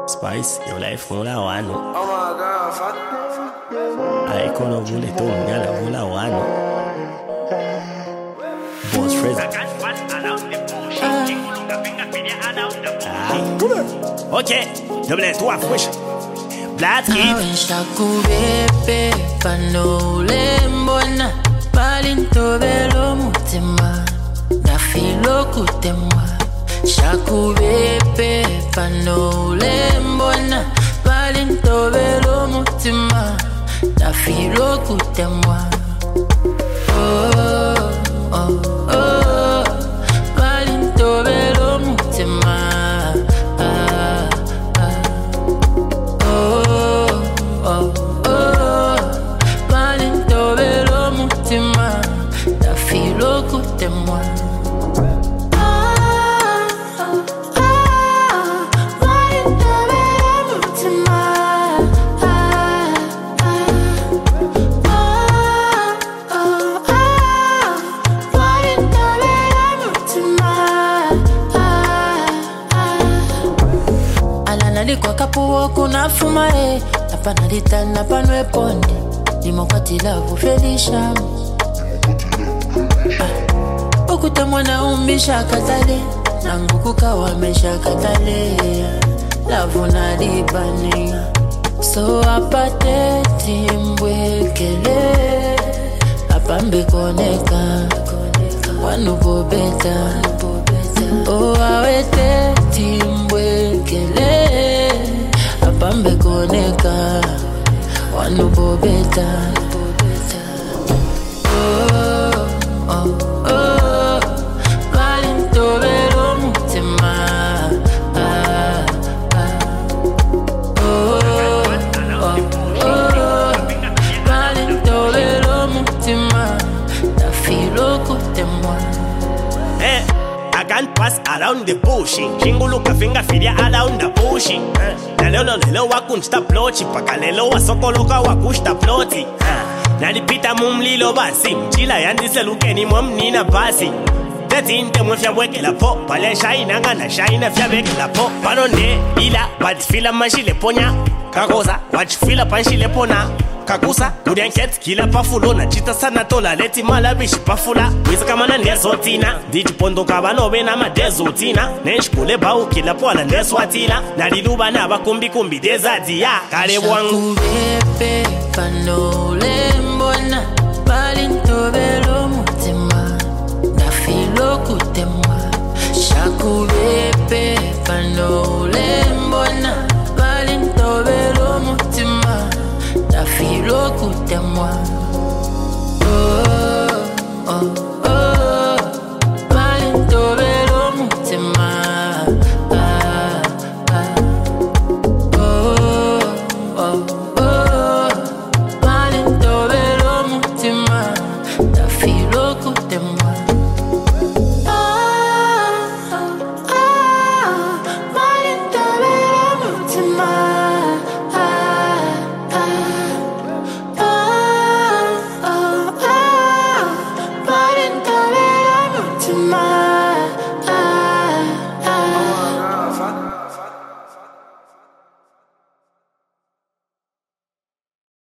Spice, your life vola wano. Aikono vule to ngala vola wano. Boss Fraser. Okay, double two fresh. Black kid. Shakubebe panole mbona palinto velo mutima na filo kutemwa. Shakubebe panole mbona palinto velo mutima na filo kutemwa. Oh oh oh palinto velo mutima. Moi. Kwa kapuo kuna fumae napanalita napanwe ponde nimokwatila vufelisha ukuta mwana umbisha katale nanguku kawamesha katale lavuna libane so apate timbwekele apambe koneka wanubobeta o awete timbwekele apambe koneka wanubobeta oh oh oh palinto velo mutima oh oh oh palinto velo mutima ta filo kutemwa. I can't pass around the bushing. Chinguluka finger filia around the bushing. Na lelo wakunsta plochi paka lelo wasokoloka wakushta ploti. Nalipita mumlilo basi mchila yandise lukeni mwamnina basi. Tetinte mwefya weke la po pale shaina ngana shaina fya weke la po panonde ila badifila manshile ponya kakosa wachifila panshile pona kakusa udianket kila pafulona chita sana tola leti malabishi pafula wisa kama na nezotina diti pondo kabano na madezotina nenshkule bau kila pola neswatila naliluba na bakumbi dezadi ya kale wangu Shakubebe panole mbona palinto velo mutima na filo kutemwa. Shakubebe panole mbona